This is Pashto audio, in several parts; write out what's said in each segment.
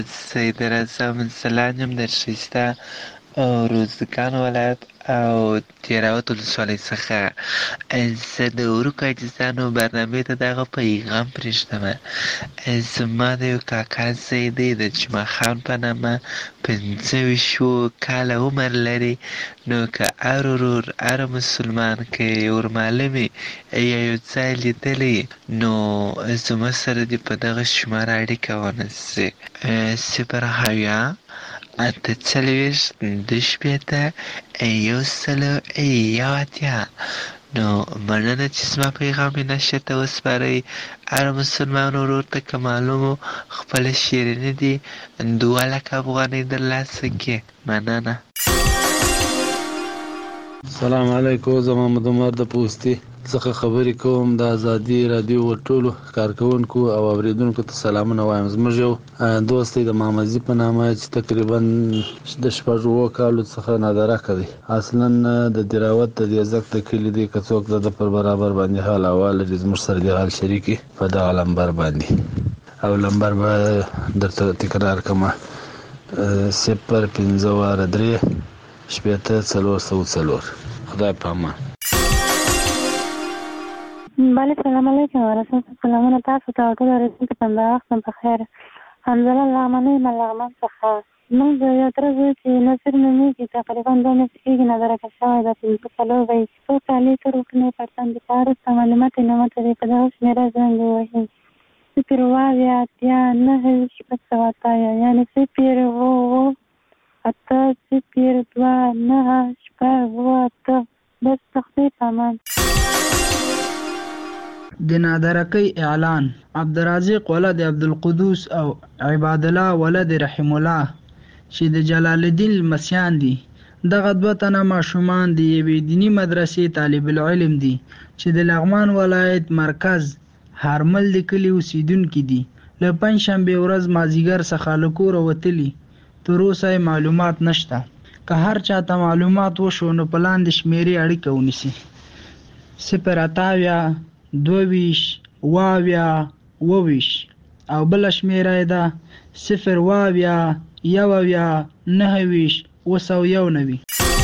سید رضا منسلان یم در ښایسته او روزګان ولایت او تیراوت ولسوالۍ څخه. زه د ورکو عاجزانو برنامې ته دغه پیغام پرېږدم. زما د یو کاکا زوی دی د جمعه خان په نامه 25 کاله عمر لري. نو که هر ورور هر مسلمان که یې ورمعلوم یا یو ځای لیدلی نو زما سره دې په دغه شماره اړیکه ونیسي 0 اته څلوېښت 2 نو مننه چې زما پیغام یې نشر ته وسپارئ. هر مسلمان ورور ته که معلوم خپله شیریني دي 2 لکه افغانۍ درلاسه کړي. مننه. السلام علیکم. زه محمد عمر د پوستي څخه خبرې کوم. د ازادي رادیو ټولو کارکونکو او اوریدونکو ته سلامونه وایم. زموږ یو دوست دی د محمد په نامه چې تقریبا د 6 کالو څخه نادرکه دی. اصلا د دراوت د دیزک د کلي دی. که څوک د پر برابر باندې حال احوال لري زموږ سره د حال شریکي په دغه لمبر باندې او لمبر به درته تکرار کړم 050 3 خدای په امان. بله سلام علیکم ورحمت سلامونه تاسو ته ټول اوریدونکو ته وخت په خیر. حمزه لغمنی لغمن څخه موږ یو تر څو چې نصر نومیږي تقریبا 2 میاشتې کېږي نظرکه شوی ده. 5 وی څو کالي تر وکنې پرتن د پاره معلومات نه مته په دغه شمیره زنګ ووهي 0 یعنی 0 اته 0 2 9 8 بس تخفیف امان. د نادرکۍ اعلان. عبدالرازق ولد عبدالقدوس او عباد الله ولد رحم الله چې د جلال الدین المسیان دي. دغه 2 تنه ماشومان د یوې دینی مدرسې طالب العلم دي چې د لغمان ولایت مرکز هرمل د کلي اوسیدونکي دي. له پنجشنبې ورځ مازدیګر څخه له کوره وتلي. تر اوسه معلومات نشته. که هر چاته معلومات وشو نو په لاندې شمیرې اړیکه ونیسي 0 22 22 او بل شمیره ده 0 9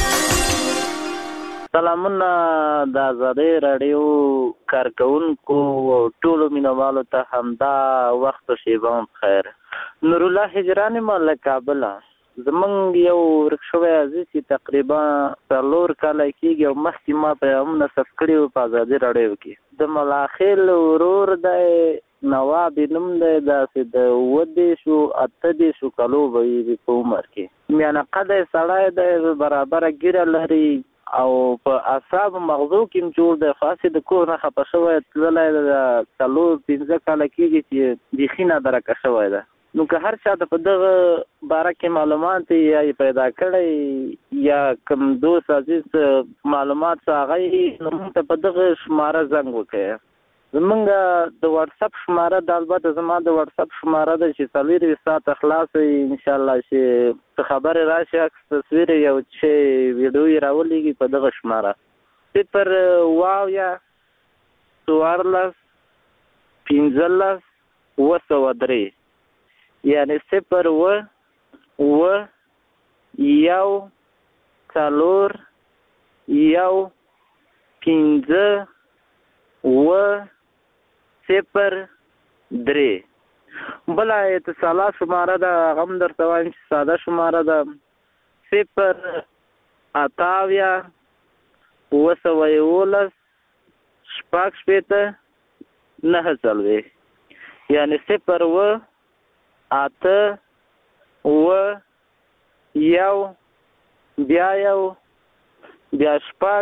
سلامونه د آزادۍ رادیو کارکونکو او ټولو مینوالو ته همدا وخت شیبان خیر. نور الله هجرانی مال کابل. زمونږ یو ورکشوی عزیز چې تقریبا 4 کاله کېږي او مخکې ما پیغامونه ثبت کړي وو په ازادي راډیو کې. د ملاخیل ورور دی نواب نوم دی داسې د 28 کالو به وي په عمر کې. میانه قده سړی دی برابره ګیره لري او په اعصاب مغزو کې جوړ دی. خاصې د کور نه خفه شوی تللی د 4-5 کاله کېږي چې بیخي نادرکه شوی ده. نو که هر چا د په دغه باره کې معلومات یا پیدا کړی یا کوم دوست عزیز معلومات هغه نو موږ ته په دغه شماره زنګ وکړئ. زمونږ د واتساپ شماره د البته زما د واتساپ شماره ده چې 24 ساعته خلاصه انشاءالله چې خبرې راشي عکس تصویر یو چې ویډیو یې راولېږي په دغه شماره 0 یعنی 0 1 4 1 5 0 بلا اتصالات شماره ده غم در توان چې ساده شماره ده 0 اتاویا 211 شپږ شپېته 9 یعنی 0 اته 1 بیا شپږ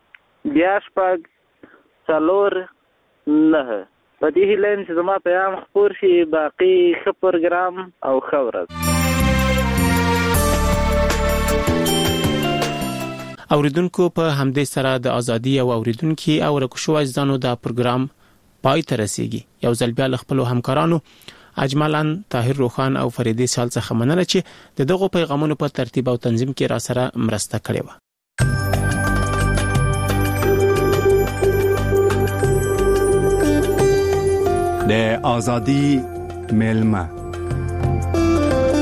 4 9 په دې هیله چې زما پیغام خپور شي. باقي ښه پروګرام او ښه ورځ. اوریدونکو په همدې سره د ازادي او اوریدونکو او رکشو ځانو د پروګرام پای ته رسیږي. یو ځل بیا خپل همکارانو اجملان طاهر روخان او فریدی سال څخه مننه چې دغه پیغامونو په ترتیب او تنظیم کې را سره مرسته کړې و. د ازادي ملما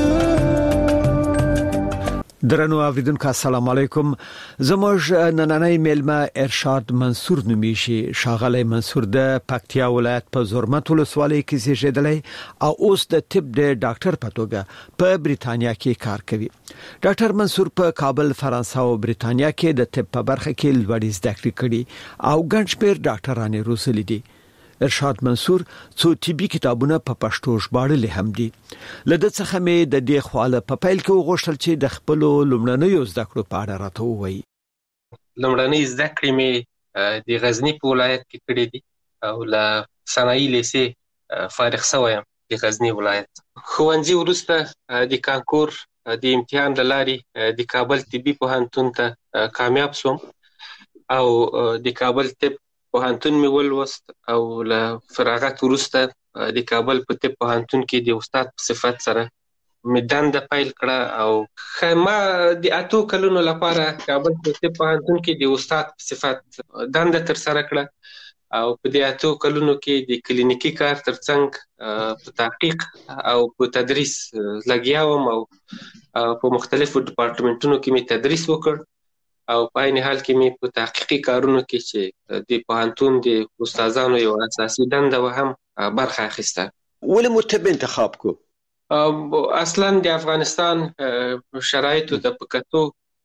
درنو اوریدونکو السلام علیکم. زموږ نننۍ میلمه ارشاد منصور نومیشي. شاغلی منصور د پکتیا ولایت په زرمت ولسوالۍ کې زیږیدلی او اوس د طب د ډاکټر په توګه په بریتانیا کې کار کوي. ډاکټر منصور په کابل، فرانسه او بریتانیا کې د طب په برخه کې لوړې زده کړې کړې او ګڼ شمېر ډاکټرانې روزلي دي. ارشاد منصور څو طبي کتابونه په پښتو ژباړلي هم دي. لده څخه مې د دې خواله په پیل کې وغوښتل چې د خپل لومړنیو زده کړو په اړه راته ووایي. لومړنۍ زده کړې مې د غزنی په ولایت کې کړې دي او له صنایع لیسې فارغ شوی یم د غزنی ولایت. ښوونځي وروسته د کانکور د امتحان له لارې د کابل طبي پوهنتون ته کامیاب شوم او د کابل طب پوهنتون مې ولوست او له فراغت وروسته د کابل په طب پوهنتون کې د استاد په صفت سره مې دنده پیل کړه او ما د 8 کلونو لپاره کابل په طب پوهنتون کې د استاد په صفت دنده تر سره کړه او په دې 8 کلونو کې د کلینیکي کار ترڅنګ په تحقیق او په تدریس لګیا وم او په مختلفو ډپارټمنټونو کې مې تدریس وکړ او په عین حال کې مې په تحقیقي کارونو کې چې د پوهنتون د استادانو یو اساسي دنده و هم برخه اخیسته. ولې مو طب انتخاب کو؟ اصلا د افغانستان شرایطو ته په کتو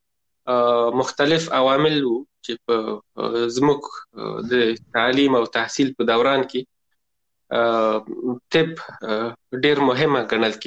مختلف عوامل وو چې په زموږ د تعلیم او تحصیل په دوران کې طب ډېر مهمه ګڼل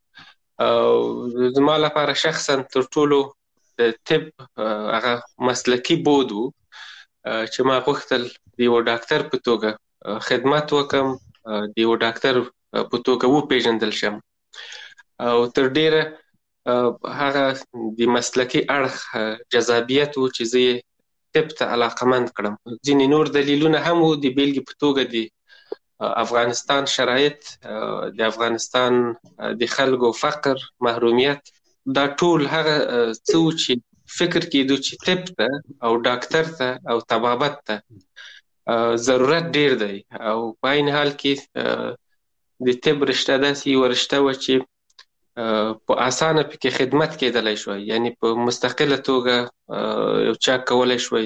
کېده. زما لپاره شخصا تر ټولو د طب هغه مسلکی بود وو چې ما غوښتل د یو ډاکټر په توګه خدمت وکم، د یو ډاکټر په توګه وپېژندل شم او تر ډیره هغه د مسلکی اړخ جذابیت وو چې زه طب ته علاقمند کړم. ځینې نور دلیلونه هم وو، د بیلګې په توګه د افغانستان شرایط، د افغانستان د خلکو فقر، محرومیت، دا ټول هغه څه چې فکر کېدو چې طب ته او ډاکټر ته او طبابت ته ضرورت ډیر دی او په عین حال کې د طب رشته داسې یوه رشته وه چې په اسانه پکې خدمت کېدلی شوی، یعنی په مستقله توګه یو چا کولی شوی،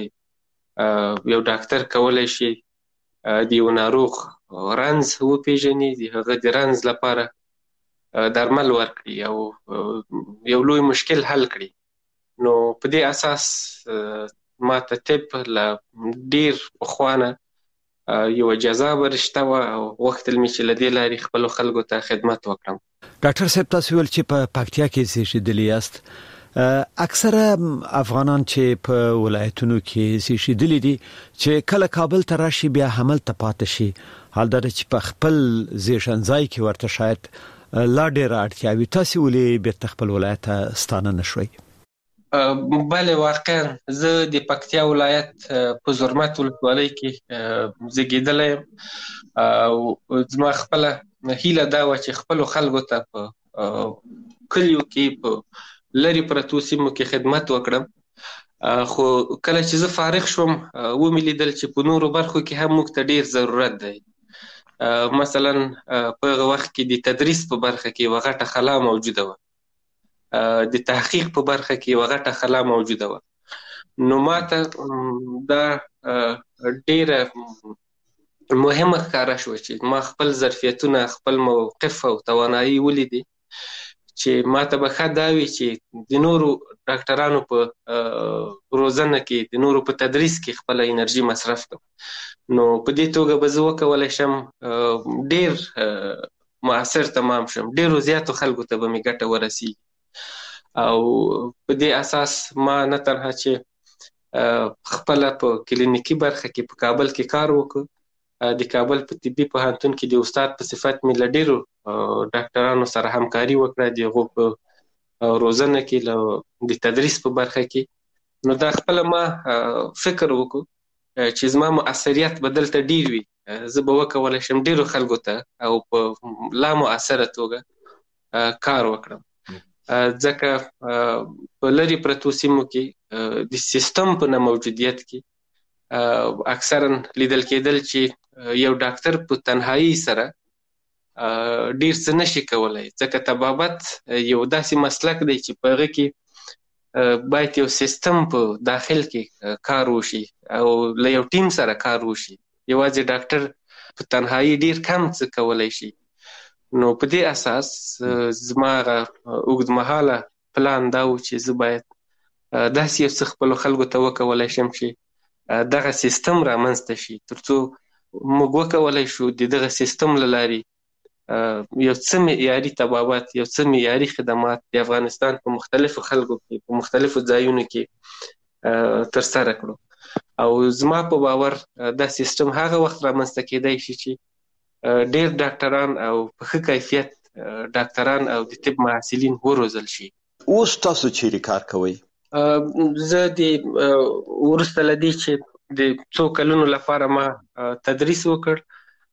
یو ډاکټر کولی شي د یو ناروغ رنځ وپېژني، د هغه د رنځ لپاره درمل ورکړي او یو لوی مشکل حل کړي. نو په دې اساس ما ته طب له ډیر پخوانه یو جذابه رشته وه او غوښتل مې چې له دې لارې خپلو خلکو ته خدمت وکړم. ډاکټر صاحب، تاسو ویل چې په پکتیا کې زیږیدلي یاست. اکثره افغانان چې په ولایتونو کې زیږیدلي دي چې کله کابل ته راشي بیا هملته پاتې شي، حال دا چې په خپل زیږنځای کې ورته شاید لا ډېره اړتیا وي، تاسې ولې بیرته خپل ولایت ته ستانه نه شوئ؟ بله، واقعا زه د پکتیا ولایت په زرمت ولسوالۍ کې زیږېدلی یم او زما خپله هیله دا وه چې خپلو خلکو ته په کلیو کې په لرې پرتو سیمو کې خدمت وکړم. خو کله چې زه فارغ شوم ومې لیدل چې په نورو برخو کې هم موږ ته ډېر ضرورت دی. مثلا په هغه وخت کې د تدریس په برخه کې یوه غټه خلا موجوده وه، د تحقیق په برخه کې یوه غټه خلا موجوده وه. نو ما ته دا ډیره مهمه ښکاره شوه چې ما خپل ظرفیتونه، خپل موقف او توانایي ولیدې چې ما ته به ښه دا وي چې د نورو ډاکټرانو په روزنه کې، د نورو په تدریس کې خپله انرژي مصرف کړم. نو په دې توګه به زه وکولی شم ډیر مؤثر تمام شم، ډیرو زیاتو خلکو ته به مې ګټه ورسیږي او په دې اساس ما نه تنها چې خپله په کلینیکي برخه کې په کابل کې کار وکړ، د کابل په طبي پوهنتون کې د استاد په صفت مې له ډیرو ډاکټرانو سره همکاري وکړه، د هغو په روزنه کې، له د تدریس په برخه کې. نو دا خپله ما فکر وکړو چې زما مؤثریت به دلته ډیر وي، زه به وکولی شم ډیرو خلکو ته او په لا مؤثره توګه کار وکړم، ځکه په لرې پرتو سیمو کې د سیستم په نه موجودیت کې اکثرا لیدل کېدل چې یو ډاکټر په تنهایی سره ډیر څه نشي کولای، ځکه طبابت یو داسې مسلک دی چې په هغه کې باید یو سیستم په داخل کې کار وشي او له یو ټیم سره کار وشي. یوازې ډاکټر په تنهایی ډیر کم څه کولی شي. نو په دې اساس زما اوږدمهاله پلان دا و چې زه باید داسې یو څه خپلو خلکو ته وکولی شم چې دغه سیستم رامنځته شي، تر څو موږ وکولی شو د دغه سیستم له لارې یو څه معیاري طبابت، یو څه معیاري خدمات د افغانستان په مختلفو خلکو کې په مختلفو ځایونو کې ترسره کړو. او زما په باور دا سیستم هغه وخت رامنځته کېدای شي چې ډېر ډاکټران او په ښه کیفیت ډاکټران او د طب محصلین وروزل شي. اوس تاسو چیرې کار کوئ؟ زه د وروسته له دې چې د څو کلونو لپاره ما تدریس وکړ،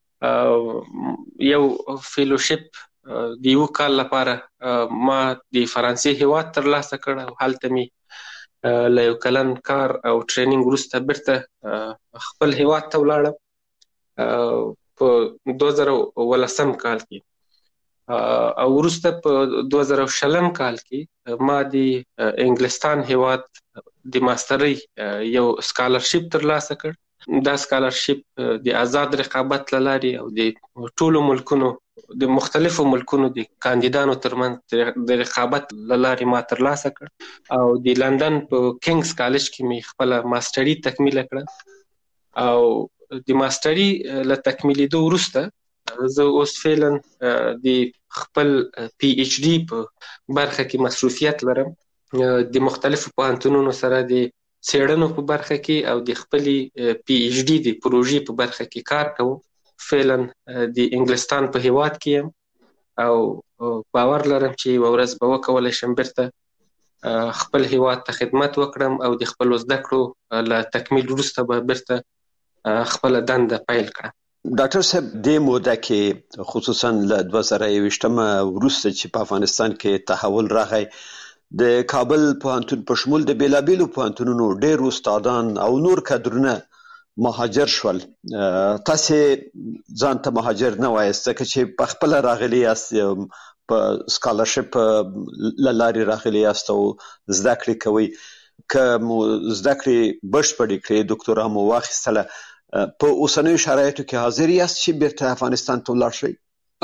یو فیلوشپ د یو کال لپاره ما د فرانسې هیواد ترلاسه کړ او هلته می له یو کلن کار او ټریننګ وروسته بیرته خپل هیواد ته ولاړم په 2018 کال کې. او وروسته په 2020 کال کې ما د انګلستان هیواد د ماسترۍ یو سکالرشپ ترلاسه کړ. دا سکالرشپ د آزاد رقابت له لارې او د ټولو ملکونو د مختلفو ملکونو د کاندیدانو ترمنځ د رقابت له لارې ما ترلاسه کړ او د لندن په کینګز کالج کې می خپله ماستري تکمیله کړه. او د ماستري له تکمیلېدو وروسته زه اوس فعلا د خپل پی ایچ ډي په برخه کې مصروفیت لرم. د مختلفو پوهنتونونو سره د څېړنو په برخه کې او د خپلې پی ایچ ډي د پروژې په برخه کې کار کوم. فعلا د انګلستان په هیواد کې یم او باور لرم چې یوه ورځ به وکولی شم بیرته خپل هیواد ته خدمت وکړم او د خپلو زده کړو له تکمیل وروسته به بیرته خپله دنده پیل کړم. ډاکټر صاحب دې موده کې خصوصا له 2021 وروسته چې په افغانستان کې تحول راغی، د کابل پوهنتون په شمول د بیلابیلو پوهنتونونو ډېر استادان او نور کادرونه مهاجر شول. تاسو ځان ته مهاجر نه وایاست ځکه چې په خپل راغلي یاست، په سکالرشپ له لارې راغلي یاست او زده کړې کوئ. که مو زده کړې بشپړې کړې، ډاکټورا مو واخیستله، په اوسنیو شرایطو کې حاضر یاست چې بیرته افغانستان ته ولاړ شئ؟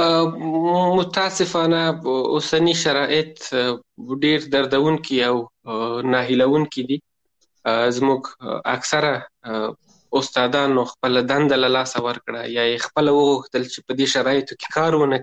متاسفانه اوسنی شرایط ډیر دردونکي او ناهیلونکي دي. زموږ اکثره استادانو خپل دنده له لاسه ورکړه یا یې خپل وغوښتل چې په دې شرایطو کې کار ونه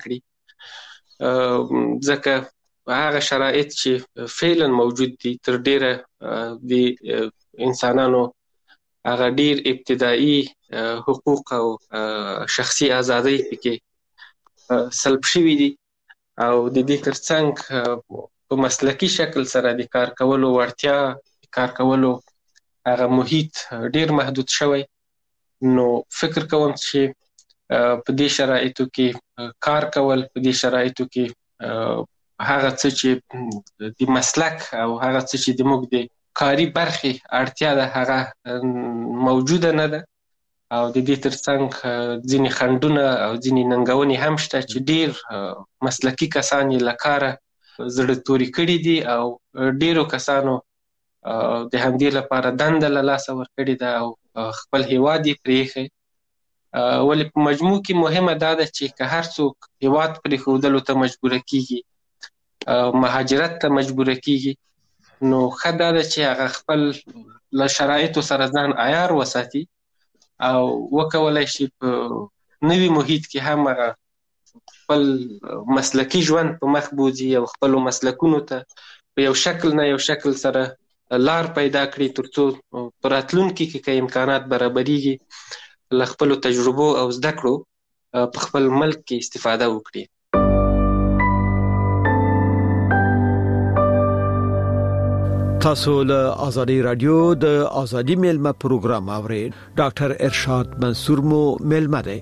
کړي، ځکه هغه شرایط چې فعلا موجود دي تر ډیره د انسانانو هغه ډیر ابتدایي حقوق او شخصي ازادۍ پکې سلب شوي دي او د دې ترڅنګ په مسلکي شکل سره د کار کولو وړتیا، کار کولو هغه محیط ډیر محدود شوی. نو فکر کوم چې په دې شرایطو کې کار کول، په دې شرایطو کې هغه څه چې د مسلک او هغه څه چې د موږ د کاري برخې اړتیا ده هغه موجوده نه ده. او د دې ترڅنګ ځینې خنډونه او ځینې ننګونې هم شته چې ډیر مسلکي کسان یې له کاره زړه توري کړي دي او ډیرو کسانو د همدې لپاره دنده له لاسه ورکړې ده او خپل هیواد یې پرېښی. ولې په مجموع کې مهمه دا ده چې که هر څوک هیواد پرېښودلو ته مجبوره کېږي، مهاجرت ته مجبوره کېږي، نو ښه دا ده چې هغه خپل له شرایطو سره ځان عیار وساتي او وکولای شي په نوي محیط کې هم هغه خپل مسلکي ژوند په مخ بوځي او خپلو مسلکونو ته په یو شکل نه یو شکل سره لار پیدا کړي، تر څو په راتلونکي کې که امکانات برابریږي له خپلو تجربو او زده کړو په خپل ملک کې استفاده وکړي. تاسو له آزادی رادیو د آزادی میلمه پروګرام اورئ. ډاکټر ارشاد منصور مو میلمه دی.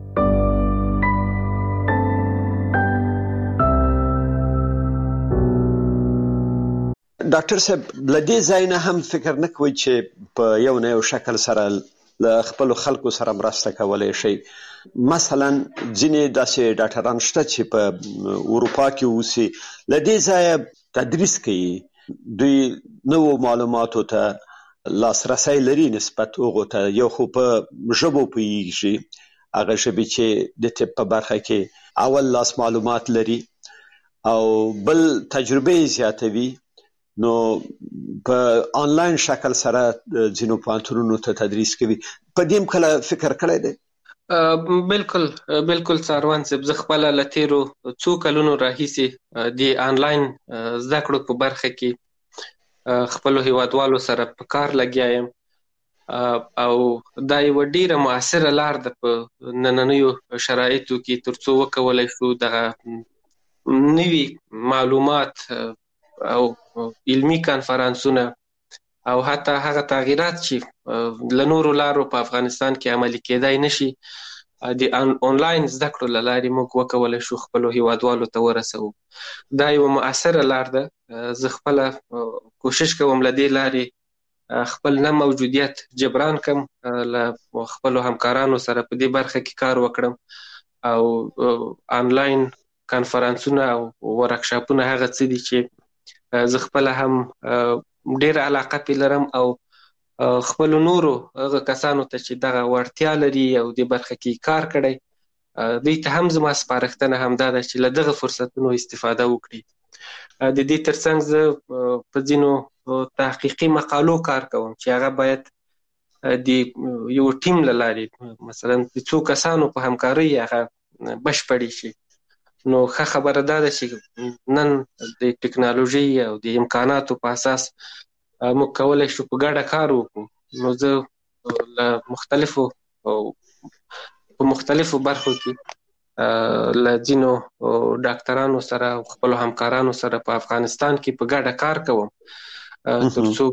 ډاکټر صاحب لدې ځای نه هم فکر نه کوئ چې په یو نه یو شکل سره له خپلو خلکو سره مرسته کولی شئ؟ مثلا ځینې داسې ډاکټران شته چې په اروپا کې اوسي، له دې ځایه تدریس کوي، دوی نو معلوماتو ته لاسرسي لري نسبت هغو ته، یو خو په ژبو پوهیږي، هغه ژبې چې د طب په برخه کې اول لاس معلومات لري، او بل تجربه زیاتوي. نو په آنلاین شکل سره ځینو پوهنتونونو ته تدریس کوي. په دې کله فکر کړی دی؟ بالکل څاروان صاحب، زه خپله له تیرو څو کلونو راهیسې د آنلاین زده کړو په برخه کې خپلو هیوادوالو سره په کار لګیا یم، او دا یوه ډیره مؤثره لار ده په نننیو شرایطو کې ترڅو وکولی شو دغه نوي معلومات او علمي کانفرانسونه او حتی هغه تغییرات چې له نورو لارو په افغانستان کې عملي کېدای نشي، د آنلاین زده کړو له لارې موږ وکولی شو خپلو هیوادوالو ته ورسوو. دا یوه مؤثره لار ده. زه خپله کوشش کوم له دې لارې خپل نه موجودیت جبران کم، له خپلو همکارانو سره په دې برخه کې کار وکړم، او آنلاین کانفرانسونه او ورکشاپونه هغه څه دي چې زه خپله هم ډېره علاقه پې لرم، او خپلو نورو هغه کسانو ته چې دغه وړتیا لري او دې برخه کې کار کړی، دوی ته هم زما سپارښتنه همدا ده چې له دغه فرصتونو استفاده وکړي. د دې ترڅنګ زه په ځینو تحقیقي مقالو کار کوم چې هغه باید د یو ټیم له لارې، مثلا د څو کسانو په همکارۍ هغه بشپړې شي. نو ښه خبره دا ده چې نن د ټکنالوژي او د امکاناتو په اساس موږ کولی شو په ګډه کار وکړو. نو زه له مختلفو برخو کې له ځینو ډاکټرانو سره او خپلو همکارانو سره په افغانستان کې په ګډه کار کوم ترڅو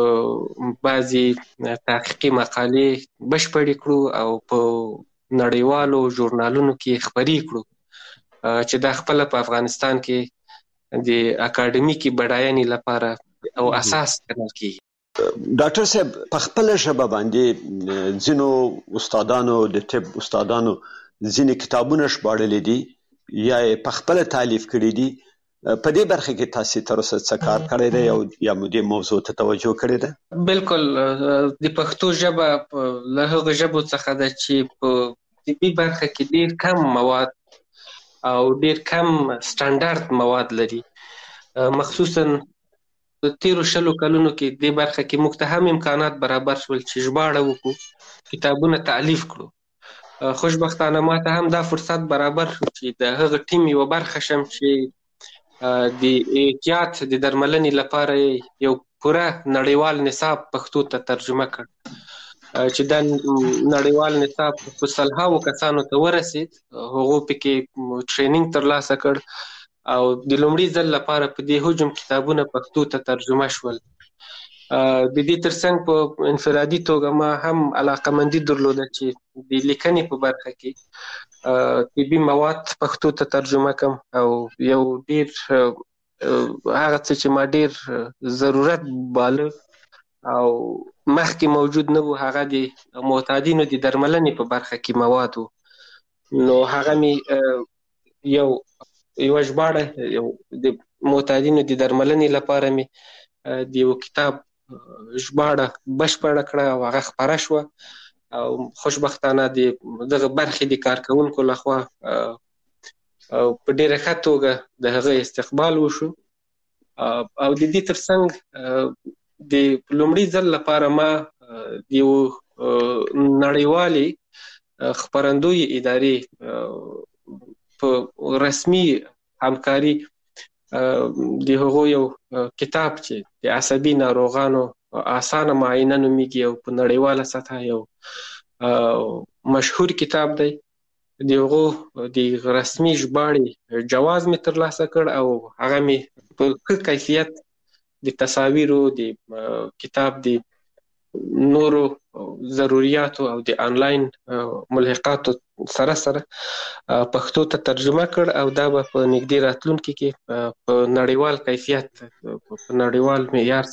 بعضې تحقیقي مقالې بشپړې کړو او په نړیوالو ژورنالونو کې خپرې کړو، چې دا خپله په افغانستان کې د اکاډمیکي بډاینې لپاره او اساس ګڼل کېږي. ډاکټر صاحب، په خپله ژبه باندې ځینو استادانو د طب استادانو ځینې کتابونه ژباړلي دي یا یې په خپله تالیف کړي دي. په دې برخه کې تاسې تر اوسه څه کار کړی دی او یا مو دې موضوع ته توجه کړې ده؟ بالکل، د پښتو ژبه له هغو ژبو څخه ده چې په طبي برخه کې ډېر کم مواد او ډېر کم سټانډارد مواد لري. مخصوصا د تیرو 20 کلونو کې دې برخه کې موږ ته هم امکانات برابر شول چې ژباړه وکړو، کتابونه تالیف کړو. خوشبختانه ما ته هم دا فرصت برابر شو چې د هغه ټیم یوه برخه شم چې د احتیاط د درملنې لپاره یو پوره نړیوال نصاب پښتو ته ترجمه کړ، چې دا نړیوال نصاب په سلهاوو کسانو ته ورسید. هغو پکې ټرینینګ ترلاسه کړ او د لومړي ځل لپاره په دې حجم کتابونه پښتو ته ترجمه شول. د دې ترڅنګ په انفرادي توګه ما هم علاقمندي درلوده چې د لیکنې په برخه کې طبي مواد پښتو ته ترجمه کړم، او یو ډېر هغه څه چې ما ډېر ضرورت باله او مخکې موجود نه و، هغه د معتادینو د درملنې په برخه کې مواد و. نو هغه می یوه ژباړه د معتادینو د درملنې لپاره می د یو کتاب ژباړه بشپړه کړه او هغه خپره شوه، او خوشبختانه د دغه برخې د کارکوونکو لخوا په ډېره ښه توګه د هغه استقبال وشو. او د دې ترڅنګ د لومړي ځل لپاره ما د یو نړیوالې خپرندوی ادارې په رسمي همکاري د هغو یو کتاب چې د عصبي ناروغانو اسانه معاینه نومیږي او په نړیواله سطحه یو مشهور کتاب دی، د هغو د رسمي ژباړې جواز مې ترلاسه کړ، او هغه مې په ښه کیفیت د تصاویرو د کتاب د نورو ضروریاتو او د آنلاین ملحقاتو سره سره پښتو ته ترجمه کړ، او دا به په نږدې راتلونکي کې په نړیوال کیفیت په نړیوال معیار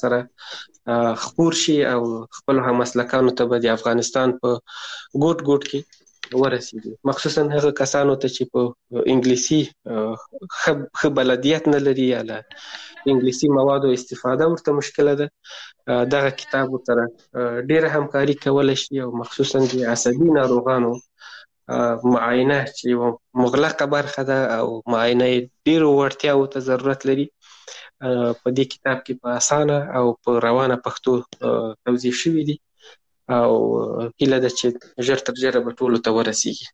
سره خپور شي، او خپل همسلکانو ته به د افغانستان په ګوټ ګوټ کې ورسیږي، مخصوصا هغه کسانو ته چې په انګلیسي ښه بلدیت نه لري یا له انګلیسي موادو استفاده ورته مشکله ده. دغه کتاب سره ډیره همکاري کولی شي او مخصوصا د عصبي ناروغانو معاینه چې یوه مغلقه برخه ده او معاینه یې ډیرو وړتیاو ته ضرورت لري، په دې کتاب کې په اسانه او په روانه پښتو توضیح شوي دي او هیله ده چې ژر تر ژره به ټولو ته ورسیږي.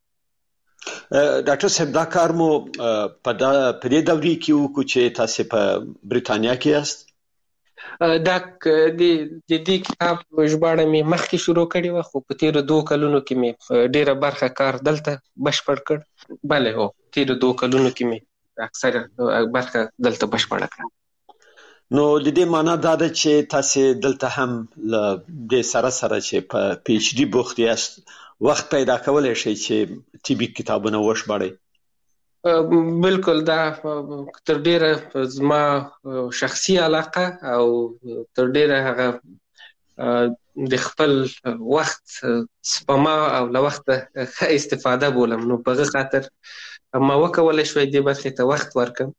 ډاکټر صاحب دا کار مو په دې دورې کې وکړو چې تاسو په بریتانیا کې یاست؟ دا د دې کتاب ژباړه مې مخکې شروع کړې وه، خو په تېرو 2 کلونو کې مې ډېره برخه کار دلته بشپړ کړ. بله هو، تېرو 2 کلونو کې مې اکثره برخه دلته بشپړه کړه. نو د دې معنا دا ده چې تاسو دلته هم له دې سره چې په پی ایچ ډي بوخت یاست، وخت پیدا کولی شئ چې طبي کتابونه وشباړئ؟ بالکل، دا تر ډیره زما شخصي علاقه او تر ډیره هغه د خپل وخت سپما او له وخته ښه استفاده بولم. نو په هغه خاطر ما وکولی شوی دې برخې ته وخت ورکړم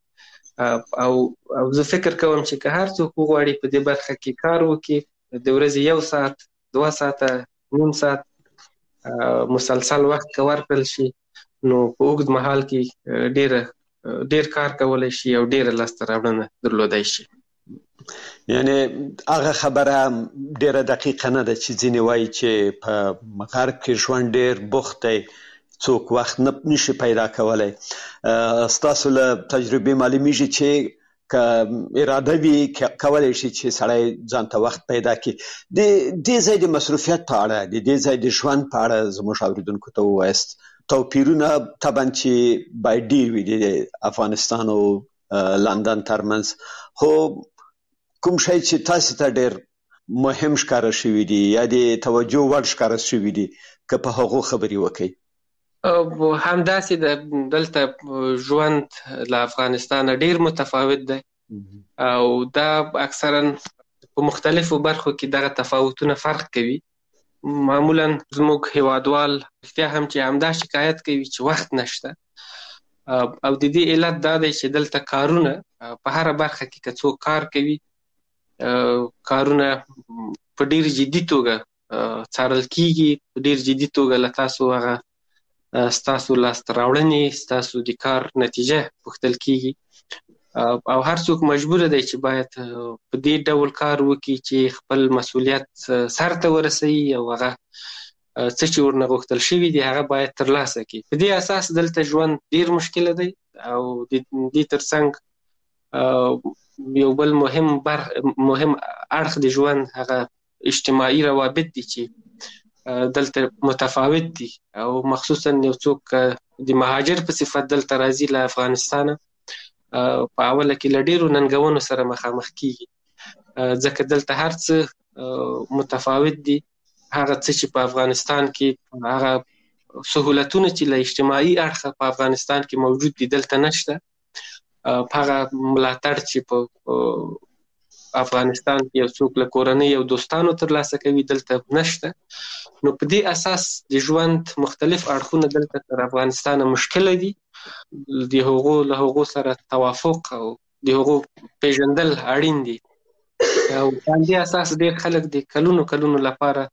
او زه فکر کوم چې که هر څوک وغواړي په دې برخه کې کار وکړي، د ورځې 1 ساعت 2 ساعته نیم ساعت مسلسل وخت که ورکړل شي، نو په اوږد مهال کې ډیر کار کولی شي او ډیره لاسته راوړنه درلودای شي. یعنی هغه خبره ډیره دقیقه نه ده چې ځینې وایي چې په غرب کې ژوند ډیر بوخت دی، څوک وخت نشي پیدا کولی. ستاسو له تجربې معلومیږي چې که اراده وي کولی شي چې سړی ځان ته وخت پیدا کړي. د دې ځای د مصروفیت په اړه، د دې ځای د ژوند په اړه زموږ اوریدونکو ته ووایاست. توپیرونه طبعا چې باید ډیر وي د افغانستان او لندن ترمنځ، خو کوم شی چې تاسو ته ډیر مهم ښکاره شوي دي یا د توجه وړ ښکاره شوي دي، که په هغو خبرې وکړئ؟ همداسې د دلته ژوند له افغانستان ډیر متفاوت دی او دا اکثرا په مختلفو برخو کې دغه تفاوتونه فرق کوي. معمولا زموږ هیوادوال رښتیا هم چې همدا شکایت کوي چې وخت نشته، او د دې علت دا دی چې دلته کارونه په هره برخه کې که څوک کار کوي، کارونه په ډیر جدي توګه څارل کیږي، په ډیر جدي توګه له تاسو هغه ستاسو لاسته راوړنې، ستاسو د کار نتیجه پوښتل کیږي او هر څوک مجبور دی چې باید په دې ډول کار وکړي چې خپل مسؤلیت سرته ورسوي او هغه څه چې ورنه غوښتل شوي دي هغه باید ترلاسه کړي. په دې اساس دلته ژوند ډیر مشکله دی او د دې ترڅنګ یو بل مهم اړخ د ژوند هغه اجتماعي روابط دي چې دلته متفاوت دي او مخصوصا یو څوک د مهاجر په صفت دلته راځي له افغانستانه، په اوله کې له ډیرو ننګونو سره مخامخ کیږي، ځکه دلته هر څه متفاوت دي. هغه څه چې په افغانستان کې، هغه سهولتونه چې له اجتماعي اړخه په افغانستان کې موجود دي دلته نشته. هغه ملاتړ چې په افغانستان کې یو څوک له کورنۍ او دوستانو ترلاسه کوي دلته نشته. نو په دې اساس د ژوند مختلف اړخونه دلته تر افغانستان مشکله دي. د هغو سره توافق او د هغو پیژندل اړین دي او په همدې اساس ډېر خلک د کلونو لپاره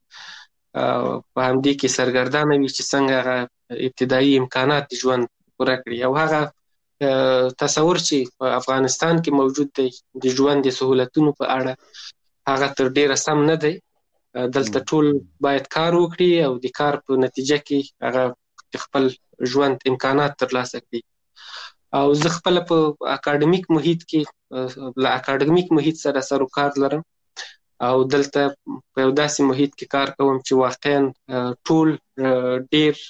په همدې کې سرګردانه وي چې څنګه هغه ابتدایي امکانات د ژوند پوره کړي. او هغه تصور چې په افغانستان کې موجود دی د ژوند د سهولتونو په اړه، هغه تر ډیره سم نه دی. دلته ټول باید کار وکړي او د کار په نتیجه کې هغه خپل ژوند امکانات ترلاسه کړي. او زه خپل په اکاډمیک محیط کې له اکاډمیک محیط سره سروکار لرم او دلته په یو داسې محیط کې کار کوم چې واقعا ټول ډیر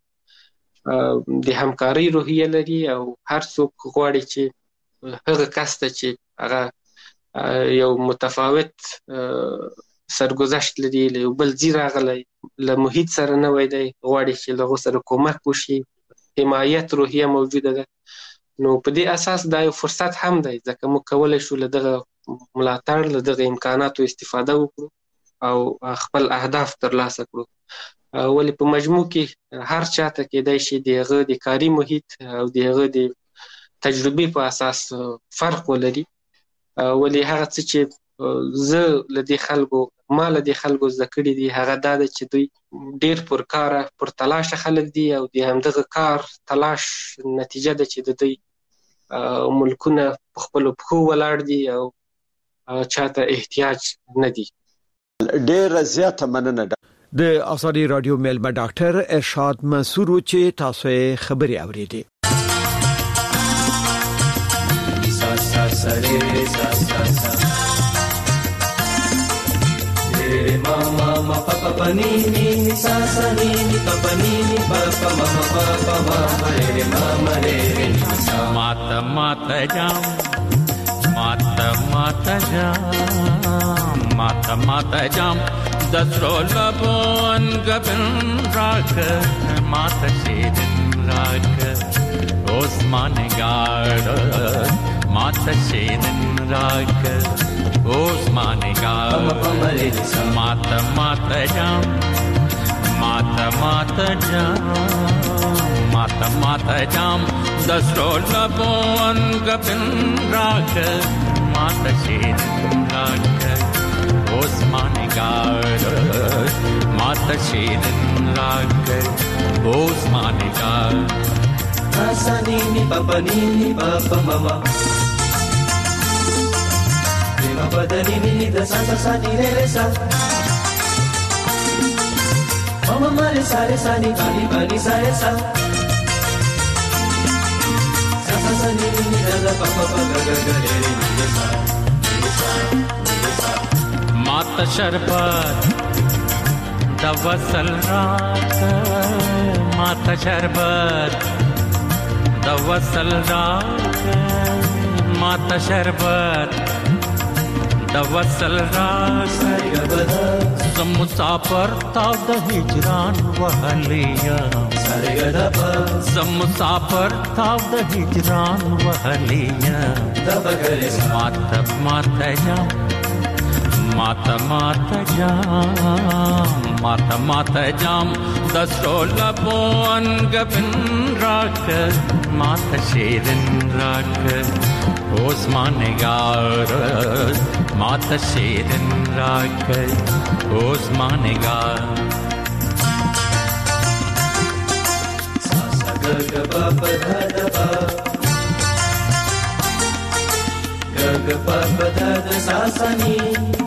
د همکارۍ روحیه لري او هر څوک غواړي چې هغه کس ته چې هغه یو متفاوت سرګذشت لري، له یو بل ځای راغلی، له محیط سره نوی دی، غواړي چې له هغو سره کومک وشي، حمایت روحیه موجوده ده. نو په دې اساس دا یو فرصت هم دی ځکه موږ کولی شو له دغه ملاتړ، له دغه امکاناتو استفاده وکړو او خپل اهداف ترلاسه کړو. ولې په مجموع کې هر چاته کېدای شي دغه د کاري محیط او دغه د تجربې په اساس فرق ولري. ولې هغه څه چې زه له دې خلکو زده کړي دي هغه دا ده چې دوی ډېر پرکاره پر تلاشه خلک دي او د همدغه کار تلاش نتیجه ده چې د دوی ملکونه په خپلو پښو ولاړ دي او چاته احتیاج نه دي. ډېره زیاته مننه. د آزادي رادیو میلمه ډاکټر ارشاد منصور چې تاسو یې خبري اوریدي. Mama ma papa panini sa sa ni panini papa mama papa mama re mama re mata mata jam mata mata jam dasro labon gabin rak mata shedin rak osman gard mata shedin rak Osman Gard Mata Mata Jam Mata Mata Jam Mata Mata Jam Dasro Labon Gabin Rak Mata Shedin Rak Osman Gard Mata Shedin Rak Osman Gard Asanini Papa Nini Papa Mama Papa Danini da sa sa sa ni re sa Mama mare sa re sa ni pani sa re sa Sa sa sa ni da papa ga ga ga re ni sa Mata sharbat da wasal raat Mata sharbat da wasal raat Mata sharbat Dawasal raas Sam musafir taab da hijran wahaliya Sam musafir taab da hijran wahaliya Mata mata jam Mata mata jam Mata mata jam Dasro labon gabin rak Mata shedin rak Osman Gard Mata Shedin Rak Osman Gard Sa sa ga ga pa pa da da pa Ga ga pa pa da da sa sa ni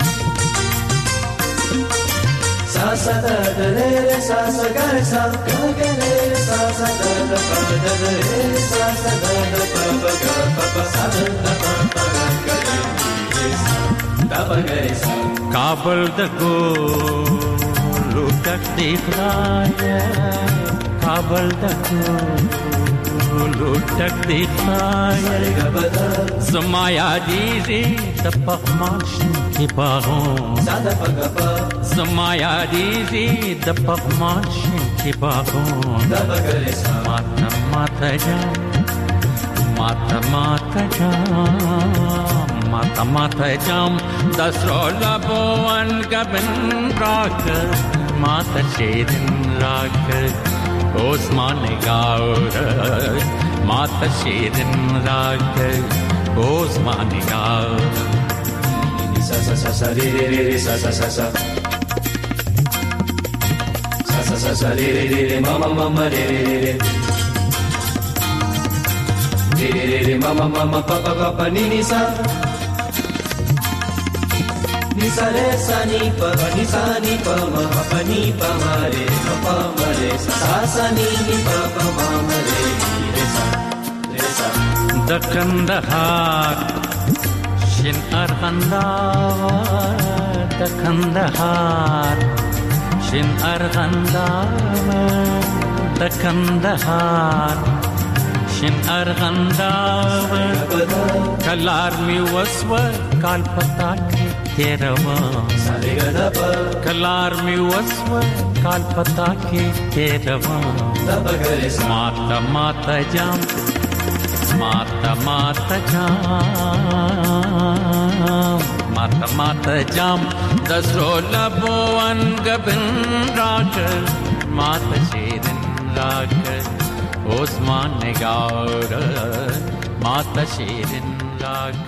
Sa sa da da re re sa sa ga sa ga ga re sa sa da da pa da da re sa sa da da pa pa ga pa pa sa da pa pa ga ga re da pa ga re sa Kabul da lutak dikhaya Kabul da lutak dikhaya Zamaya dizi da pakhmash ki bagon Sada pa ga pa Zamaya dizi da pakhmash ki bagon da pa ga re sa Mata mata jam Mata mata jam Mata mata jam Dasro labon gabin rak Mata shedin rak Osman Gard Mata shedin rak Osman Gard Sa sa sa sa re re re sa sa sa sa Sa sa sa sa re re re mama mama re re re Re re re mama mama papa papa ni sa Ni sa re sa ni pa ma pa ni pa ma re pa ma re sa sa ni pa pa ma ma re re sa Da Kandahar Shin Arghandawar Da Kandahar Shin Arghandawar Da Kandahar Shin Arghandawar Kalar mi waswa kal pata ki terava Kalar mi waswa kal pata ki terava Mata mata jam Mata mata jam Mata mata jam دسرو لبوان گبن راکر مات شیرن راکر عثمان نگار مات شیرن راکر